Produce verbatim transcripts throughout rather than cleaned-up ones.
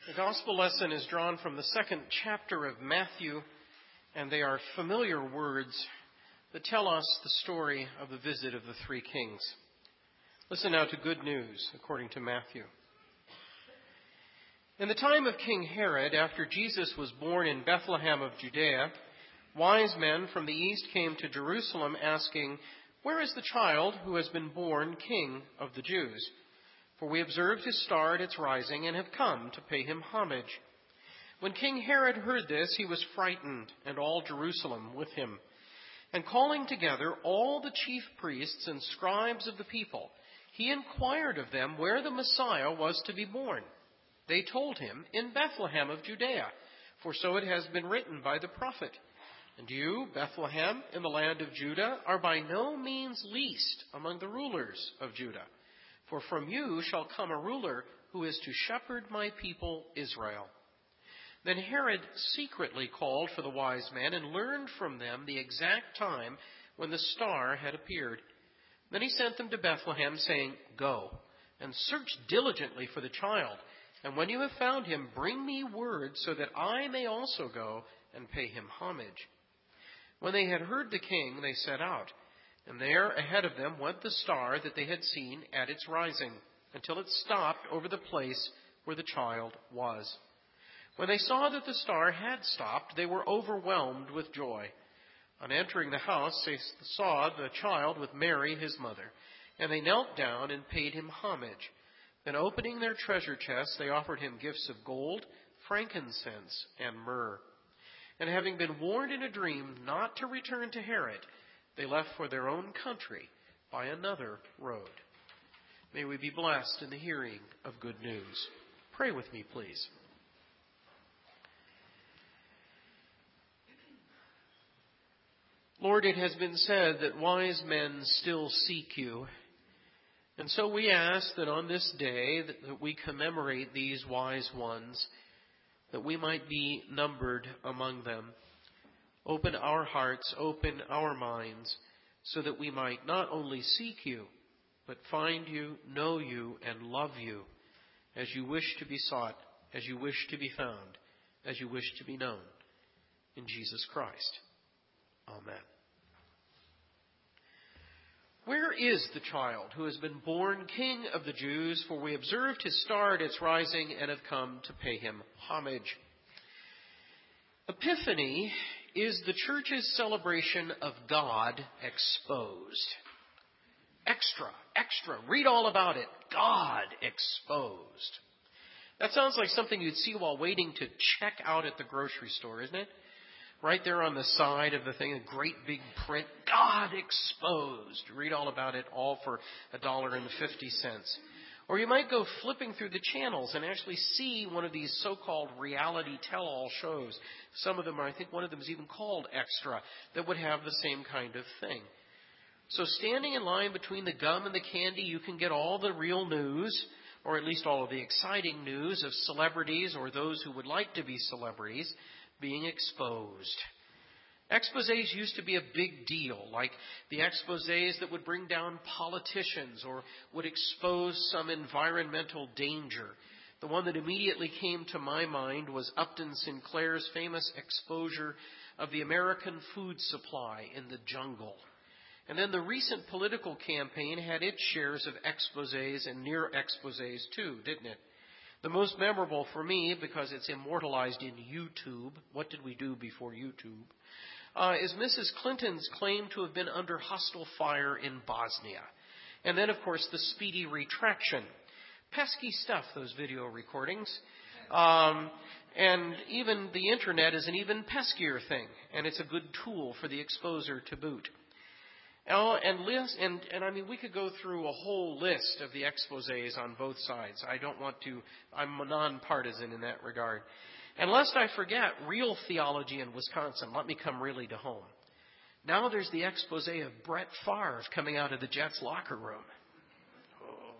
The gospel lesson is drawn from the second chapter of Matthew, and they are familiar words that tell us the story of the visit of the three kings. Listen now to good news according to Matthew. In the time of King Herod, after Jesus was born in Bethlehem of Judea, wise men from the east came to Jerusalem asking, "Where is the child who has been born King of the Jews? For we observed his star at its rising and have come to pay him homage." When King Herod heard this, he was frightened, and all Jerusalem with him. And calling together all the chief priests and scribes of the people, he inquired of them where the Messiah was to be born. They told him, "In Bethlehem of Judea, for so it has been written by the prophet. And you, Bethlehem, in the land of Judah, are by no means least among the rulers of Judah. For from you shall come a ruler who is to shepherd my people Israel." Then Herod secretly called for the wise men and learned from them the exact time when the star had appeared. Then he sent them to Bethlehem, saying, "Go and search diligently for the child, and when you have found him, bring me word so that I may also go and pay him homage." When they had heard the king, they set out. And there ahead of them went the star that they had seen at its rising, until it stopped over the place where the child was. When they saw that the star had stopped, they were overwhelmed with joy. On entering the house, they saw the child with Mary, his mother, and they knelt down and paid him homage. Then opening their treasure chests, they offered him gifts of gold, frankincense, and myrrh. And having been warned in a dream not to return to Herod, they left for their own country by another road. May we be blessed in the hearing of good news. Pray with me, please. Lord, it has been said that wise men still seek you. And so we ask that on this day that we commemorate these wise ones, that we might be numbered among them. Open our hearts, open our minds, so that we might not only seek you, but find you, know you, and love you as you wish to be sought, as you wish to be found, as you wish to be known. In Jesus Christ. Amen. Where is the child who has been born King of the Jews? For we observed his star at its rising and have come to pay him homage. Epiphany is the church's celebration of God exposed. Extra, extra, read all about it. God exposed. That sounds like something you'd see while waiting to check out at the grocery store, isn't it? Right there on the side of the thing, a great big print, God exposed. Read all about it, all for a dollar and fifty cents. Or you might go flipping through the channels and actually see one of these so-called reality tell-all shows. Some of them are, I think one of them is even called Extra, that would have the same kind of thing. So standing in line between the gum and the candy, you can get all the real news, or at least all of the exciting news of celebrities or those who would like to be celebrities being exposed. Exposés used to be a big deal, like the exposés that would bring down politicians or would expose some environmental danger. The one that immediately came to my mind was Upton Sinclair's famous exposure of the American food supply in the jungle. And then the recent political campaign had its shares of exposés and near exposés too, didn't it? The most memorable for me, because it's immortalized in YouTube, what did we do before YouTube, uh, is Missus Clinton's claim to have been under hostile fire in Bosnia. And then, of course, the speedy retraction. Pesky stuff, those video recordings. Um, and even the internet is an even peskier thing, and it's a good tool for the exposer to boot. Oh, and, list, and, and I mean, we could go through a whole list of the exposés on both sides. I don't want to, I'm nonpartisan in that regard. And lest I forget, real theology in Wisconsin, let me come really to home. Now there's the exposé of Brett Favre coming out of the Jets locker room. Oh.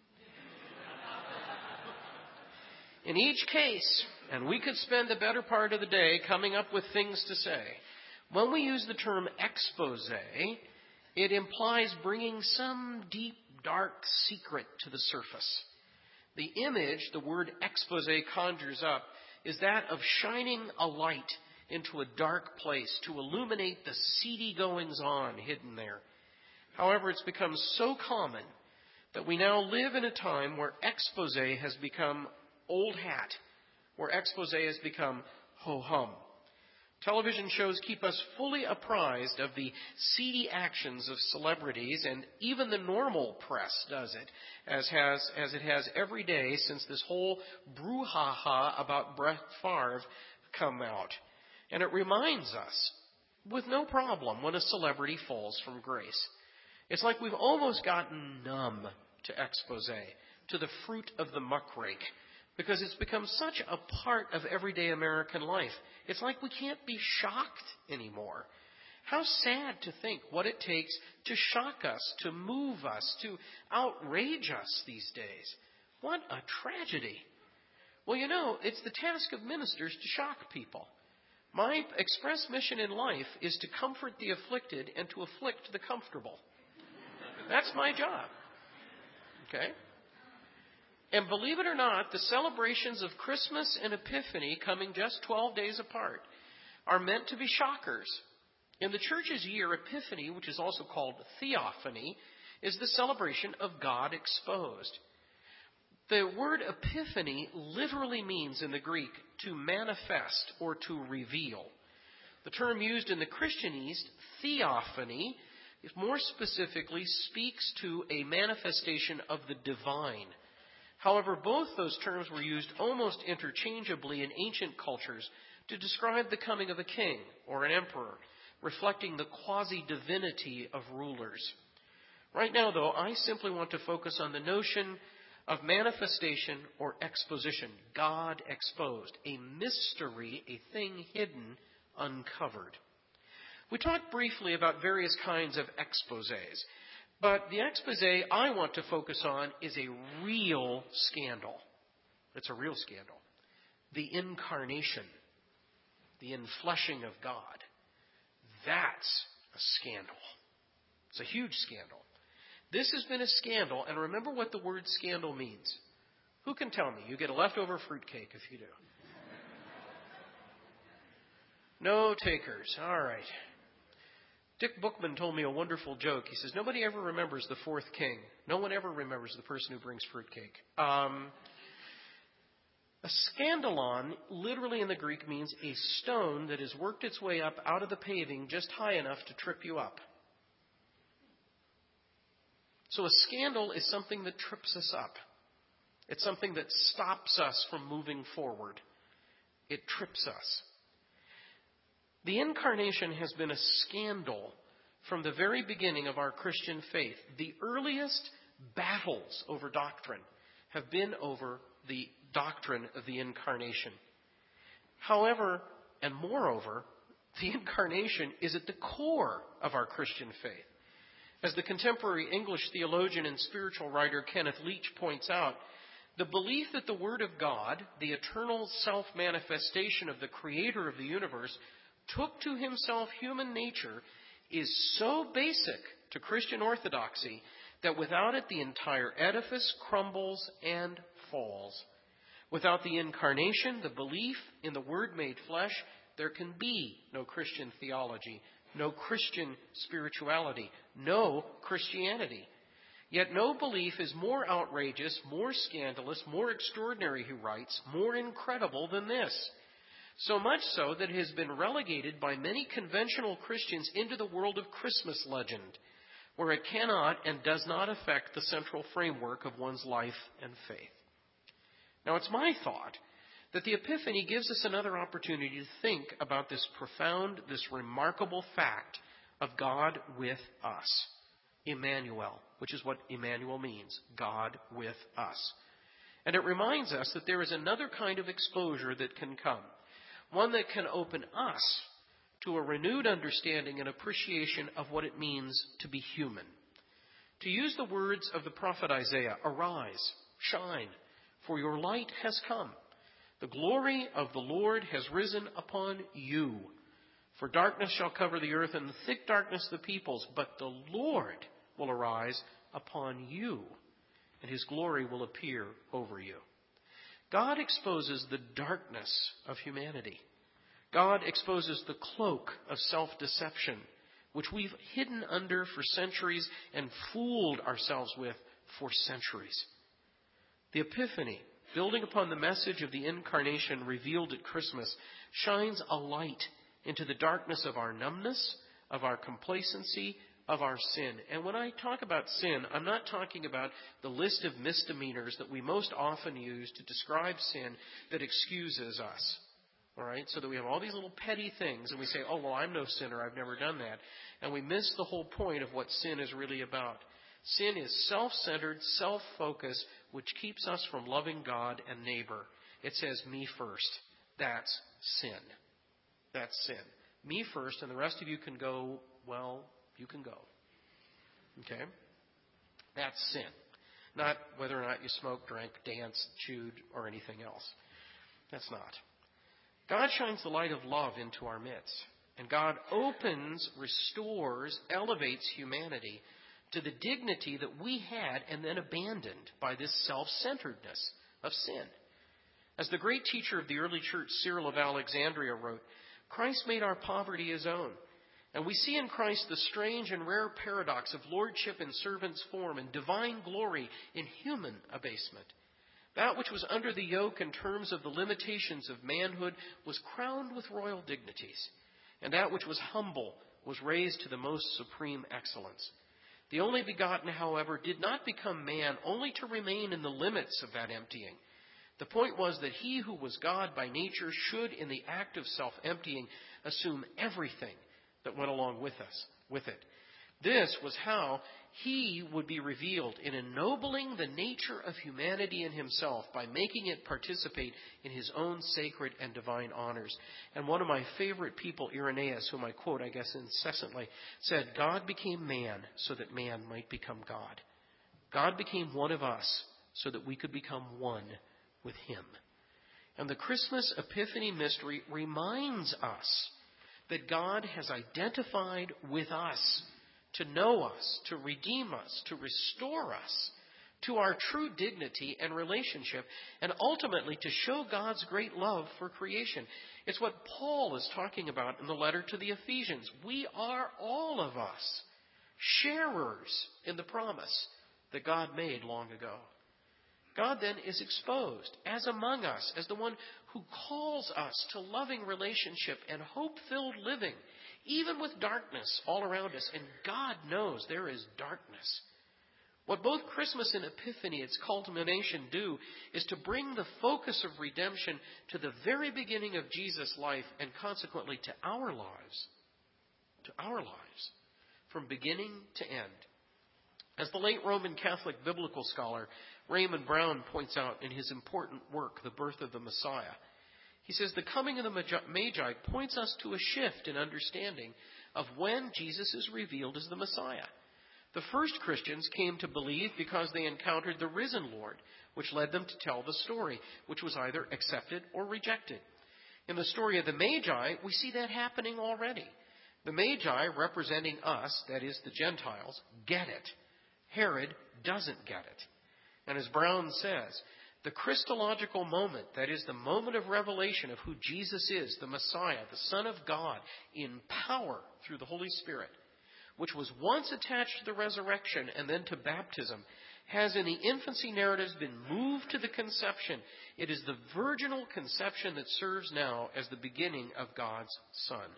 In each case, and we could spend the better part of the day coming up with things to say, when we use the term exposé, it implies bringing some deep, dark secret to the surface. The image the word expose conjures up is that of shining a light into a dark place to illuminate the seedy goings-on hidden there. However, it's become so common that we now live in a time where expose has become old hat, where expose has become ho-hum. Television shows keep us fully apprised of the seedy actions of celebrities, and even the normal press does it, as has as it has every day since this whole brouhaha about Brett Favre come out. And it reminds us, with no problem, when a celebrity falls from grace. It's like we've almost gotten numb to expose, to the fruit of the muckrake, because it's become such a part of everyday American life. It's like we can't be shocked anymore. How sad to think what it takes to shock us, to move us, to outrage us these days. What a tragedy. Well, you know, it's the task of ministers to shock people. My express mission in life is to comfort the afflicted and to afflict the comfortable. That's my job. Okay? And believe it or not, the celebrations of Christmas and Epiphany, coming just twelve days apart, are meant to be shockers. In the church's year, Epiphany, which is also called Theophany, is the celebration of God exposed. The word epiphany literally means in the Greek to manifest or to reveal. The term used in the Christian East, theophany, more specifically speaks to a manifestation of the divine. However, both those terms were used almost interchangeably in ancient cultures to describe the coming of a king or an emperor, reflecting the quasi-divinity of rulers. Right now, though, I simply want to focus on the notion of manifestation or exposition, God exposed, a mystery, a thing hidden, uncovered. We talked briefly about various kinds of exposés, but the expose I want to focus on is a real scandal. It's a real scandal. The incarnation, the infleshing of God. That's a scandal. It's a huge scandal. This has been a scandal, and remember what the word scandal means. Who can tell me? You get a leftover fruitcake if you do. No takers. All right. Dick Bookman told me a wonderful joke. He says, nobody ever remembers the fourth king. No one ever remembers the person who brings fruitcake. Um, a scandalon, literally in the Greek, means a stone that has worked its way up out of the paving just high enough to trip you up. So a scandal is something that trips us up. It's something that stops us from moving forward. It trips us. The incarnation has been a scandal from the very beginning of our Christian faith. The earliest battles over doctrine have been over the doctrine of the incarnation. However, and moreover, the incarnation is at the core of our Christian faith. As the contemporary English theologian and spiritual writer Kenneth Leach points out, the belief that the Word of God, the eternal self-manifestation of the Creator of the universe, took to himself human nature is so basic to Christian orthodoxy that without it the entire edifice crumbles and falls. Without the incarnation, the belief in the Word made flesh, there can be no Christian theology, no Christian spirituality, no Christianity. Yet no belief is more outrageous, more scandalous, more extraordinary, he writes, more incredible than this. So much so that it has been relegated by many conventional Christians into the world of Christmas legend, where it cannot and does not affect the central framework of one's life and faith. Now, it's my thought that the Epiphany gives us another opportunity to think about this profound, this remarkable fact of God with us. Emmanuel, which is what Emmanuel means, God with us. And it reminds us that there is another kind of exposure that can come. One that can open us to a renewed understanding and appreciation of what it means to be human. To use the words of the prophet Isaiah, arise, shine, for your light has come. The glory of the Lord has risen upon you. For darkness shall cover the earth, and thick darkness the peoples, but the Lord will arise upon you, and his glory will appear over you. God exposes the darkness of humanity. God exposes the cloak of self-deception, which we've hidden under for centuries and fooled ourselves with for centuries. The Epiphany, building upon the message of the Incarnation revealed at Christmas, shines a light into the darkness of our numbness, of our complacency, of our sin. And when I talk about sin, I'm not talking about the list of misdemeanors that we most often use to describe sin that excuses us. All right? So that we have all these little petty things and we say, oh, well, I'm no sinner. I've never done that. And we miss the whole point of what sin is really about. Sin is self-centered, self-focused, which keeps us from loving God and neighbor. It says, me first. That's sin. That's sin. Me first, and the rest of you can go, well, you can go. Okay? That's sin. Not whether or not you smoked, drank, danced, chewed, or anything else. That's not. God shines the light of love into our midst. And God opens, restores, elevates humanity to the dignity that we had and then abandoned by this self-centeredness of sin. As the great teacher of the early church, Cyril of Alexandria, wrote, Christ made our poverty his own. And we see in Christ the strange and rare paradox of lordship in servant's form and divine glory in human abasement. That which was under the yoke in terms of the limitations of manhood was crowned with royal dignities. And that which was humble was raised to the most supreme excellence. The only begotten, however, did not become man only to remain in the limits of that emptying. The point was that he who was God by nature should, in the act of self-emptying, assume everything that went along with us, with it. This was how he would be revealed in ennobling the nature of humanity in himself by making it participate in his own sacred and divine honors. And one of my favorite people, Irenaeus, whom I quote, I guess, incessantly, said, God became man so that man might become God. God became one of us so that we could become one with him. And the Christmas Epiphany mystery reminds us that God has identified with us to know us, to redeem us, to restore us to our true dignity and relationship, and ultimately to show God's great love for creation. It's what Paul is talking about in the letter to the Ephesians. We are, all of us, sharers in the promise that God made long ago. God then is exposed as among us, as the one who calls us to loving relationship and hope-filled living, even with darkness all around us. And God knows there is darkness. What both Christmas and Epiphany, its culmination, do is to bring the focus of redemption to the very beginning of Jesus' life and consequently to our lives. To our lives. From beginning to end. As the late Roman Catholic biblical scholar Raymond Brown points out in his important work, The Birth of the Messiah, he says the coming of the Magi points us to a shift in understanding of when Jesus is revealed as the Messiah. The first Christians came to believe because they encountered the risen Lord, which led them to tell the story, which was either accepted or rejected. In the story of the Magi, we see that happening already. The Magi, representing us, that is the Gentiles, get it. Herod doesn't get it. And as Brown says, the Christological moment, that is the moment of revelation of who Jesus is, the Messiah, the Son of God, in power through the Holy Spirit, which was once attached to the resurrection and then to baptism, has in the infancy narratives been moved to the conception. It is the virginal conception that serves now as the beginning of God's Son.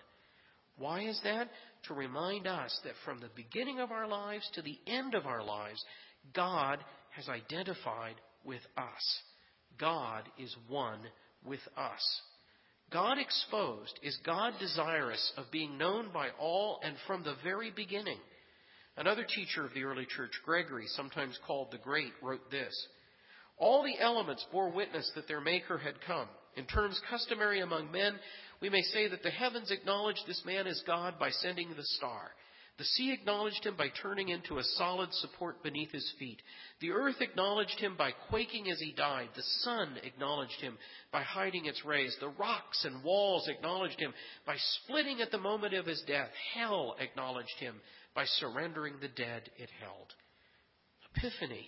Why is that? To remind us that from the beginning of our lives to the end of our lives, God has identified with us. God is one with us. God exposed is God desirous of being known by all and from the very beginning. Another teacher of the early church, Gregory, sometimes called the Great, wrote this: all the elements bore witness that their Maker had come. In terms customary among men, we may say that the heavens acknowledged this man as God by sending the star. The sea acknowledged him by turning into a solid support beneath his feet. The earth acknowledged him by quaking as he died. The sun acknowledged him by hiding its rays. The rocks and walls acknowledged him by splitting at the moment of his death. Hell acknowledged him by surrendering the dead it held. Epiphany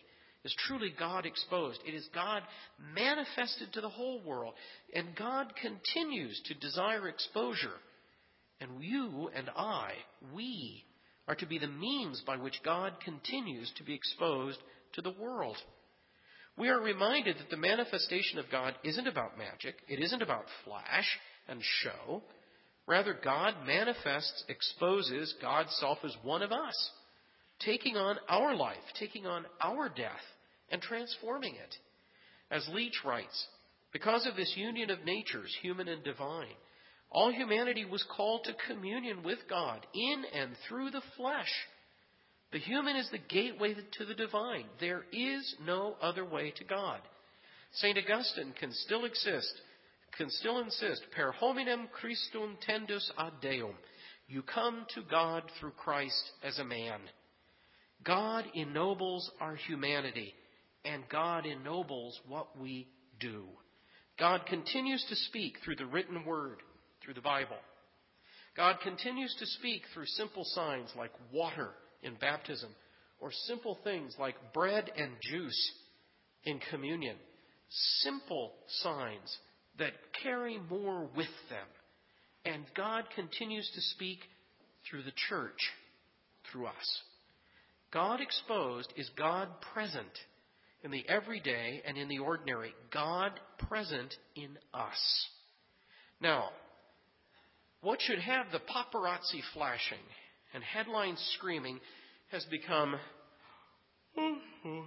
is truly God exposed. It is God manifested to the whole world. And God continues to desire exposure. And you and I, we, are to be the means by which God continues to be exposed to the world. We are reminded that the manifestation of God isn't about magic. It isn't about flash and show. Rather, God manifests, exposes God's self as one of us, taking on our life, taking on our death, and transforming it. As Leach writes, because of this union of natures, human and divine, all humanity was called to communion with God in and through the flesh. The human is the gateway to the divine. There is no other way to God. Saint Augustine can still exist, can still insist, per hominem Christum tendus ad Deum. You come to God through Christ as a man. God ennobles our humanity, and God ennobles what we do. God continues to speak through the written word, through the Bible. God continues to speak through simple signs like water in baptism, or simple things like bread and juice in communion. Simple signs that carry more with them. And God continues to speak through the church, through us. God exposed is God present in the everyday and in the ordinary. God present in us. Now, what should have the paparazzi flashing and headlines screaming has become oh, oh,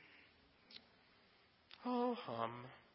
oh hum.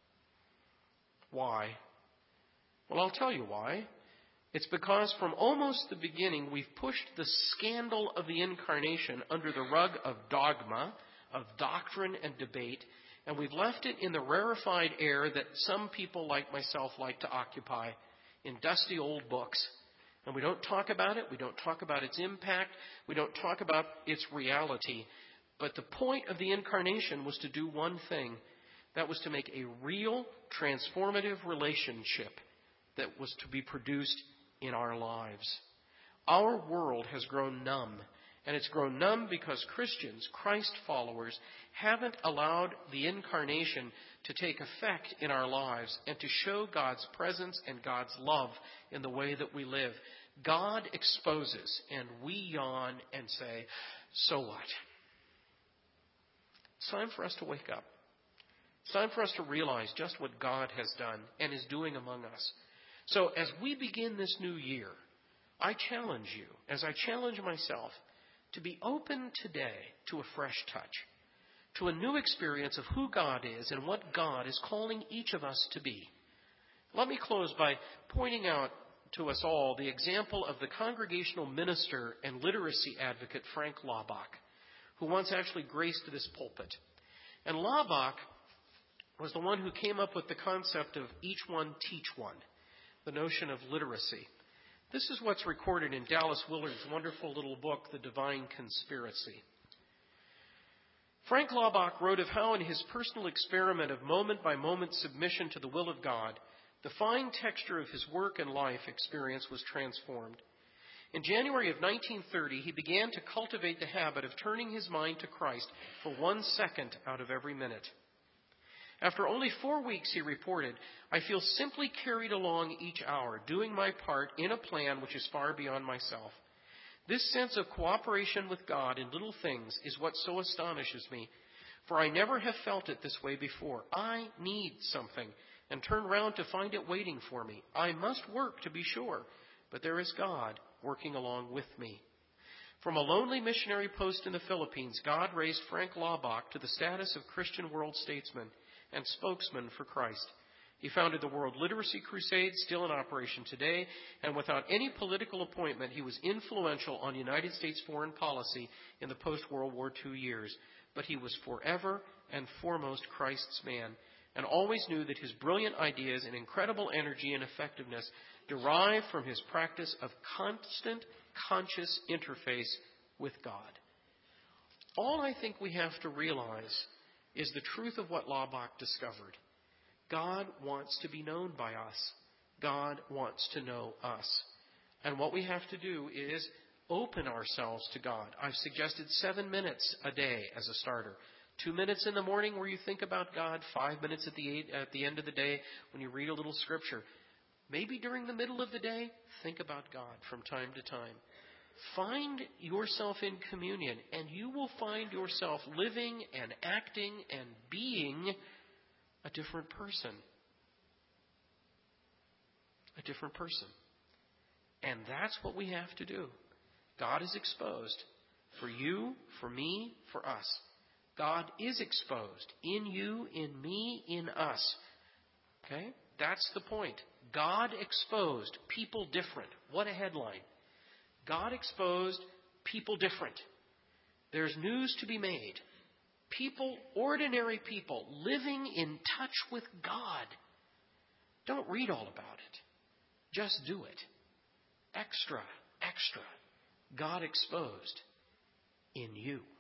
Why? Well, I'll tell you why. It's because from almost the beginning we've pushed the scandal of the incarnation under the rug of dogma, of doctrine and debate, and we've left it in the rarefied air that some people like myself like to occupy in dusty old books. And we don't talk about it. We don't talk about its impact. We don't talk about its reality. But the point of the incarnation was to do one thing. That was to make a real, transformative relationship that was to be produced in our lives. Our world has grown numb. And it's grown numb because Christians, Christ followers, haven't allowed the incarnation to take effect in our lives and to show God's presence and God's love in the way that we live. God exposes, and we yawn and say, so what? It's time for us to wake up. It's time for us to realize just what God has done and is doing among us. So as we begin this new year, I challenge you, as I challenge myself, to be open today to a fresh touch, to a new experience of who God is and what God is calling each of us to be. Let me close by pointing out to us all the example of the congregational minister and literacy advocate Frank Laubach, who once actually graced this pulpit. And Laubach was the one who came up with the concept of each one teach one, the notion of literacy. This is what's recorded in Dallas Willard's wonderful little book, The Divine Conspiracy. Frank Laubach wrote of how in his personal experiment of moment-by-moment submission to the will of God, the fine texture of his work and life experience was transformed. In January of nineteen thirty, he began to cultivate the habit of turning his mind to Christ for one second out of every minute. After only four weeks, he reported, I feel simply carried along each hour, doing my part in a plan which is far beyond myself. This sense of cooperation with God in little things is what so astonishes me, for I never have felt it this way before. I need something, and turn round to find it waiting for me. I must work, to be sure, but there is God working along with me. From a lonely missionary post in the Philippines, God raised Frank Laubach to the status of Christian world statesman and spokesman for Christ. He founded the World Literacy Crusade, still in operation today, and without any political appointment, he was influential on United States foreign policy in the post-World War Two years. But he was forever and foremost Christ's man, and always knew that his brilliant ideas and incredible energy and effectiveness derived from his practice of constant, conscious interface with God. All I think we have to realize is the truth of what Laubach discovered. God wants to be known by us. God wants to know us. And what we have to do is open ourselves to God. I've suggested seven minutes a day as a starter. Two minutes in the morning where you think about God, five minutes at the eight, at the end of the day when you read a little scripture. Maybe during the middle of the day, think about God from time to time. Find yourself in communion, and you will find yourself living and acting and being a different person. A different person. And that's what we have to do. God is exposed for you, for me, for us. God is exposed in you, in me, in us. Okay? That's the point. God exposed, people different. What a headline. God exposed, people different. There's news to be made. People, ordinary people, living in touch with God. Don't read all about it. Just do it. Extra, extra. God exposed in you.